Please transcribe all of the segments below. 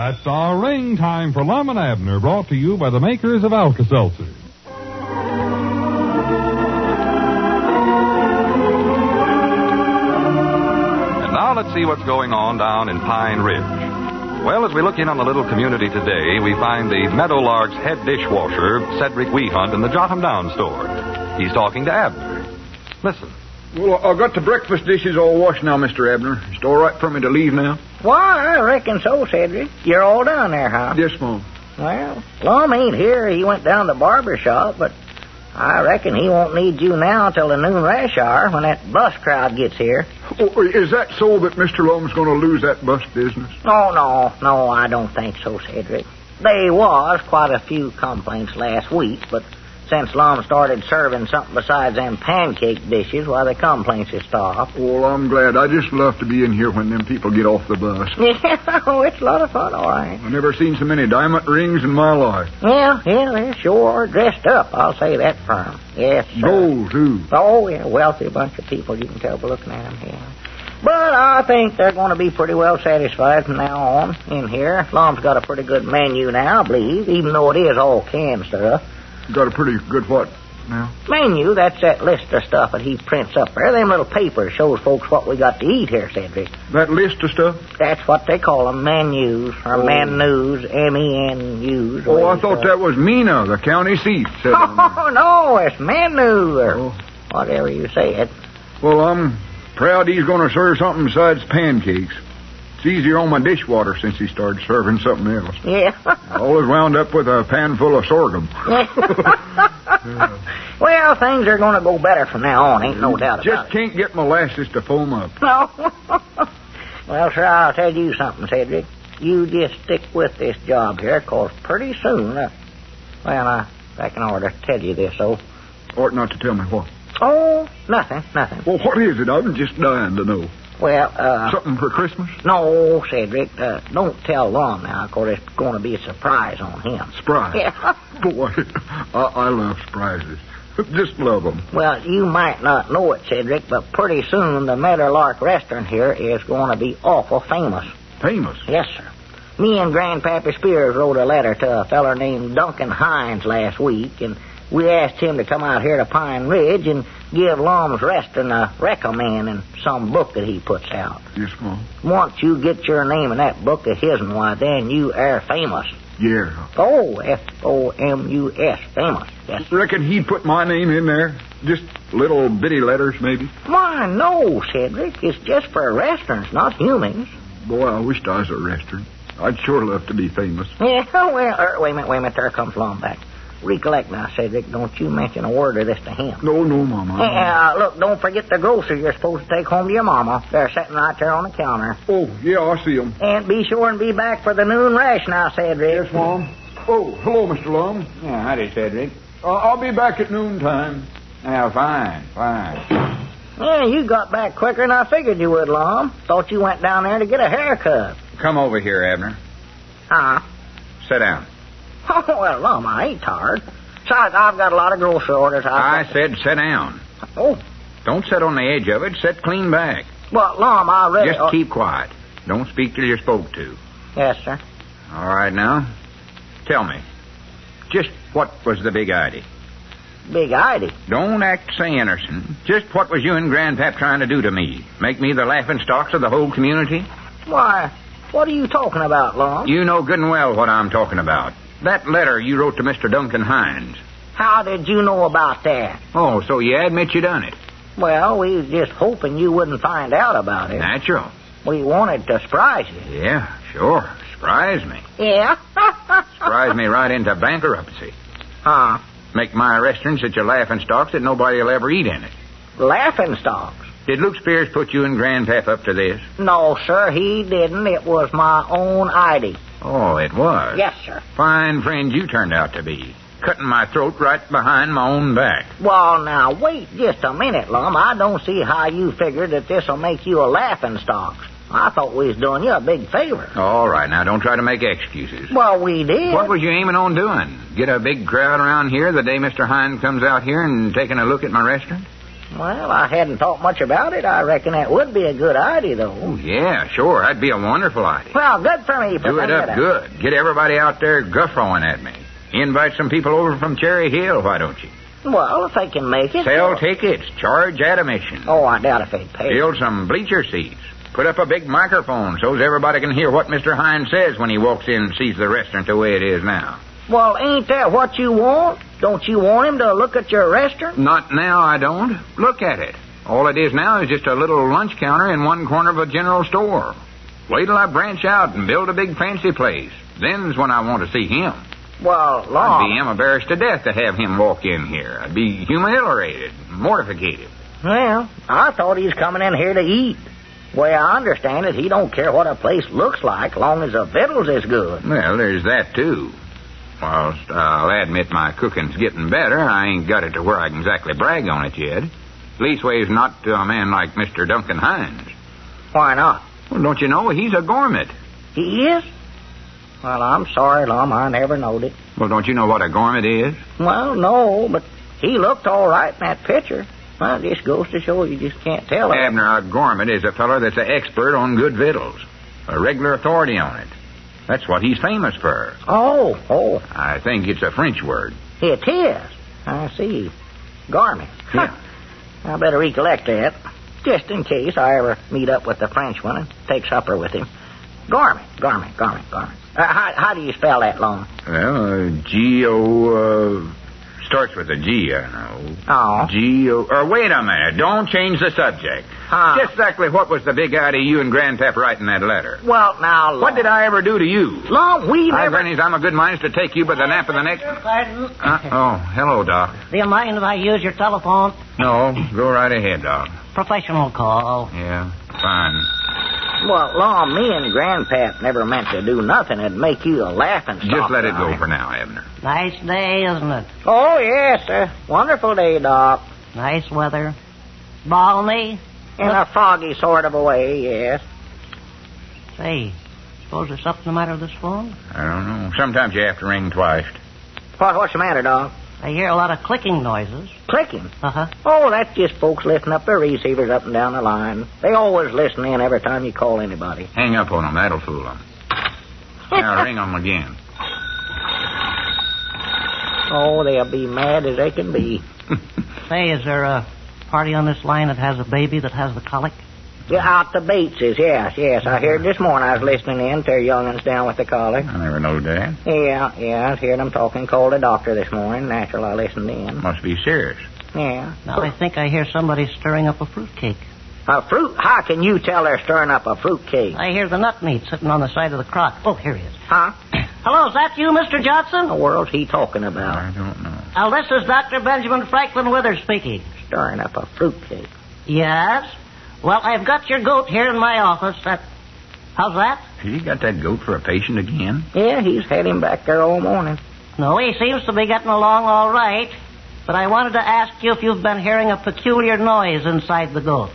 That's our ring time for Lum and Abner, brought to you by the makers of Alka-Seltzer. And now let's see what's going on down in Pine Ridge. Well, as we look in on the little community today, we find the Meadowlark's head dishwasher, Cedric Weehunt, in the Jot 'em Down store. He's talking to Abner. Listen. Well, I've got the breakfast dishes all washed now, Mr. Abner. Is it all right for me to leave now? Why, I reckon so, Cedric. You're all down there, huh? Yes, Mom. Well, Lum ain't here. He went down to the barber shop, but I reckon he won't need you now till the noon rush hour when that bus crowd gets here. Oh, is that so that Mr. Lum's going to lose that bus business? Oh, no, I don't think so, Cedric. There was quite a few complaints last week, but since Lum started serving something besides them pancake dishes, why, the complaints have stopped. Well, I'm glad. I just love to be in here when them people get off the bus. Yeah, it's a lot of fun, all right. I've never seen so many diamond rings in my life. Yeah, they sure are dressed up, I'll say that for 'em. Yes, sir. Gold, too. Oh, yeah, wealthy bunch of people, you can tell by looking at them, yeah. But I think they're going to be pretty well satisfied from now on in here. Lum's got a pretty good menu now, I believe, even though it is all canned stuff. Got a pretty good what now? Menu, that's that list of stuff that he prints up there. Them little papers shows folks what we got to eat here, Cedric. That list of stuff? That's what they call them, menus, or menus, M-E-N-U's. Oh, I thought that was Mena, the county seat. Oh, no, it's menu, or whatever you say it. Well, I'm proud he's going to serve something besides pancakes. It's easier on my dishwater since he started serving something else. Yeah. I always wound up with a pan full of sorghum. Well, things are going to go better from now on, ain't no doubt about it. Just can't get molasses to foam up. No. Well, sir, I'll tell you something, Cedric. You just stick with this job here, 'cause pretty soon, I reckon I ought to tell you this, though. Ought not to tell me what? Oh, nothing. Well, what is it? I'm just dying to know. Well, something for Christmas? No, Cedric. Don't tell Lum now, 'cause it's going to be a surprise on him. Surprise? Yeah. Boy, I love surprises. Just love them. Well, you might not know it, Cedric, but pretty soon the Meadowlark restaurant here is going to be awful famous. Famous? Yes, sir. Me and Grandpappy Spears wrote a letter to a feller named Duncan Hines last week, and we asked him to come out here to Pine Ridge and give Lum's Restaurant a recommend in some book that he puts out. Yes, Mom. Once you get your name in that book of his'n, why, then you are famous. Yeah. Oh, F-O-M-U-S, famous. Yes. Reckon he'd put my name in there? Just little bitty letters, maybe? Why, no, Cedric. It's just for restaurants, not humans. Boy, I wished I was a restaurant. I'd sure love to be famous. Yeah, well, wait a minute. There comes Lum back. Recollect now, Cedric, don't you mention a word of this to him. No, Mama. Look, don't forget the groceries you're supposed to take home to your mama. They're sitting right there on the counter. Oh, yeah, I see them. And be sure and be back for the noon rush now, Cedric. Yes, Mom. Oh, hello, Mr. Lum. Yeah, howdy, Cedric. I'll be back at noontime. Yeah, fine. Yeah, you got back quicker than I figured you would, Lum. Thought you went down there to get a haircut. Come over here, Abner. Huh? Sit down. Oh, well, Lum, I ain't tired. Besides, I've got a lot of grocery orders. I said sit down. Oh. Don't sit on the edge of it. Sit clean back. Well, Lum, I really... Just keep quiet. Don't speak till you're spoke to. Yes, sir. All right, now. Tell me. Just what was the big idea? Big idea? Don't act so innocent. Just what was you and Grandpap trying to do to me? Make me the laughingstocks of the whole community? Why, what are you talking about, Lum? You know good and well what I'm talking about. That letter you wrote to Mr. Duncan Hines. How did you know about that? Oh, so you admit you done it? Well, we was just hoping you wouldn't find out about it. Natural. We wanted to surprise you. Yeah, sure. Surprise me. Yeah? Surprise me right into bankruptcy. Huh? Make my restaurant such a laughingstock that nobody will ever eat in it. Laughingstocks? Did Luke Spears put you and Grandpap up to this? No, sir, he didn't. It was my own idea. Oh, it was? Yes, sir. Fine friend you turned out to be. Cutting my throat right behind my own back. Well, now, wait just a minute, Lum. I don't see how you figured that this'll make you a laughingstock. I thought we was doing you a big favor. All right, now, don't try to make excuses. Well, we did. What was you aiming on doing? Get a big crowd around here the day Mr. Hines comes out here and taking a look at my restaurant? Well, I hadn't thought much about it. I reckon that would be a good idea, though. Oh, yeah, sure. That'd be a wonderful idea. Well, good for me. Do it up good. Get everybody out there guffawing at me. Invite some people over from Cherry Hill, why don't you? Well, if they can make it. Sell tickets. Charge admission. Oh, I doubt if they'd pay. Build some bleacher seats. Put up a big microphone so everybody can hear what Mr. Hines says when he walks in and sees the restaurant the way it is now. Well, ain't that what you want? Don't you want him to look at your restaurant? Not now, I don't. Look at it. All it is now is just a little lunch counter in one corner of a general store. Wait till I branch out and build a big fancy place. Then's when I want to see him. Well, Lord. I'd be embarrassed to death to have him walk in here. I'd be humiliated, mortificated. Well, I thought he was coming in here to eat. Way I understand it, he don't care what a place looks like, long as the victuals is good. Well, there's that, too. Whilst I'll admit my cooking's getting better, I ain't got it to where I can exactly brag on it yet. Leastways, not to a man like Mr. Duncan Hines. Why not? Well, don't you know, he's a gourmet. He is? Well, I'm sorry, Lum, I never knowed it. Well, don't you know what a gourmet is? Well, no, but he looked all right in that picture. Well, it just goes to show you just can't tell. Abner, a gourmet is a fellow that's an expert on good victuals. A regular authority on it. That's what he's famous for. Oh. I think it's a French word. It is. I see. Gourmet. Yeah. I better recollect that, just in case I ever meet up with the Frenchman and take supper with him. Gourmet. How do you spell that, Lum? Well, G-O, starts with a G, I know. Oh. G-O, or wait a minute, don't change the subject. Huh. Just exactly what was the big idea you and Grandpap writing that letter? Well, now, Lum. What did I ever do to you? Lum, we never... I'm a good mind to take you by the nape of the neck. Pardon? Hello, Doc. Do you mind if I use your telephone? No, go right ahead, Doc. Professional call. Yeah, fine. Well, Lum, me and Grandpap never meant to do nothing that'd make you a laughing stock. Just let it go for now, Abner. Nice day, isn't it? Oh, yes, sir. Wonderful day, Doc. Nice weather. Balmy. In a foggy sort of a way, yes. Say, suppose there's something the matter with this phone? I don't know. Sometimes you have to ring twice. What's the matter, Doc? I hear a lot of clicking noises. Clicking? Uh-huh. Oh, that's just folks lifting up their receivers up and down the line. They always listen in every time you call anybody. Hang up on them. That'll fool them. Now ring them again. Oh, they'll be mad as they can be. Say, is there a party on this line that has a baby that has the colic? Yeah, out the Bateses, yes. I heard this morning I was listening in to their young'uns down with the colic. I never knowed that. Yeah, I was hearing them talking. Called the doctor this morning. Natural, I listened in. Must be serious. Yeah. Now, I think I hear somebody stirring up a fruitcake. A fruit? How can you tell they're stirring up a fruit cake? I hear the nut meat sitting on the side of the crock. Oh, here he is. Huh? Hello, is that you, Mr. Johnson? What the world's he talking about? I don't know. Well, this is Dr. Benjamin Franklin Withers speaking. Stirring up a fruit cake. Yes? Well, I've got your goat here in my office. How's that? You got that goat for a patient again? Yeah, he's had him back there all morning. No, he seems to be getting along all right. But I wanted to ask you if you've been hearing a peculiar noise inside the goat.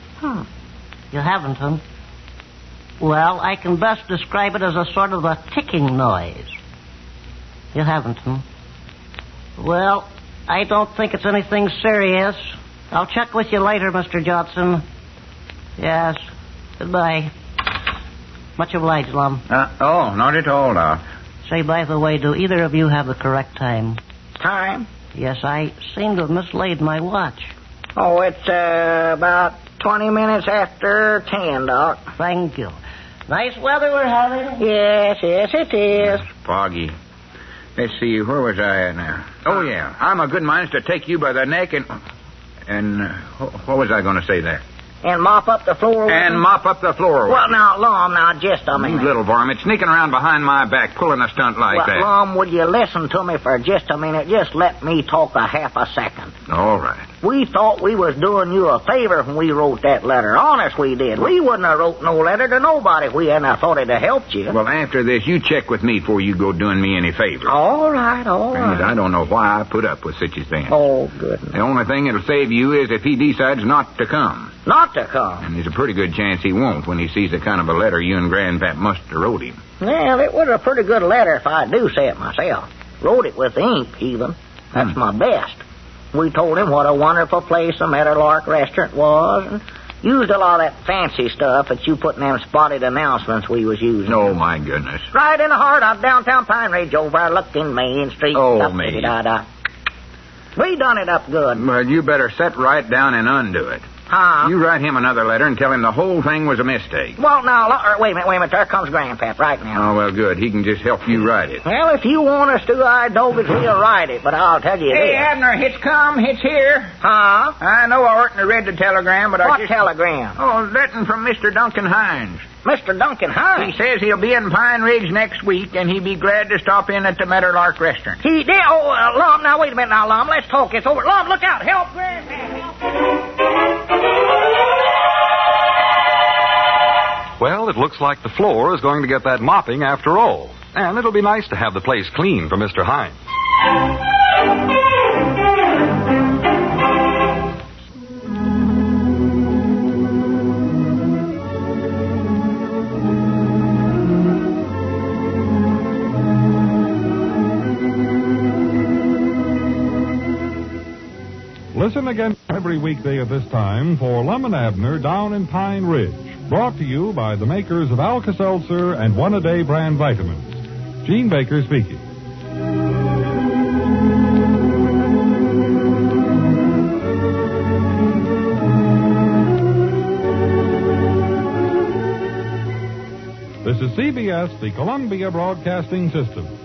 You haven't, huh? Well, I can best describe it as a sort of a ticking noise. You haven't, huh? Well, I don't think it's anything serious. I'll check with you later, Mr. Johnson. Yes. Goodbye. Much obliged, Lum. Not at all, Doc. Say, by the way, do either of you have the correct time? Time? Yes, I seem to have mislaid my watch. Oh, it's about 20 minutes after 10, Doc. Thank you. Nice weather we're having. Yes, it is. Foggy. Let's see, where was I at now? Oh, yeah. I'm a good mind to take you by the neck and what was I going to say there? And mop up the floor with And him? mop up the floor with Well, me. now, Lum, just a You minute. little varmint, sneaking around behind my back, pulling a stunt like that. Lum, would you listen to me for just a minute? Just let me talk a half a second. All right. We thought we was doing you a favor when we wrote that letter. Honest, we did. We wouldn't have wrote no letter to nobody if we hadn't have thought it'd have helped you. Well, after this, you check with me before you go doing me any favor. All right. I don't know why I put up with such a thing. Oh, goodness. The only thing that'll save you is if he decides not to come. Not to come. And there's a pretty good chance he won't when he sees the kind of a letter you and Grandpap must have wrote him. Well, it was a pretty good letter if I do say it myself. Wrote it with ink, even. That's my best. We told him what a wonderful place the Meadowlark restaurant was, and used a lot of that fancy stuff that you put in them spotted announcements we was using. Oh, my goodness. Right in the heart of downtown Pine Ridge over looking Main Street. Oh, me. We done it up good. Well, you better set right down and undo it. Huh? You write him another letter and tell him the whole thing was a mistake. Well, now, wait a minute. There comes Grandpap right now. Oh, well, good. He can just help you write it. Well, if you want us to, I know that we'll write it, but I'll tell you Hey, this. Abner, it's come. It's here. Huh? I know I oughtn't to read the telegram, but What telegram? Oh, that one from Mr. Duncan Hines. Mr. Duncan He Hines. says he'll be in Pine Ridge next week, and he'd be glad to stop in at the Meadowlark restaurant. He did. Oh, Lum, now wait a minute now, Lum. Let's talk this over. Lum, look out. Help, Grandpap. Well, it looks like the floor is going to get that mopping after all. And it'll be nice to have the place clean for Mr. Hines. Listen again every weekday at this time for Lum and Abner Down in Pine Ridge. Brought to you by the makers of Alka-Seltzer and One-A-Day brand vitamins. Gene Baker speaking. This is CBS, the Columbia Broadcasting System.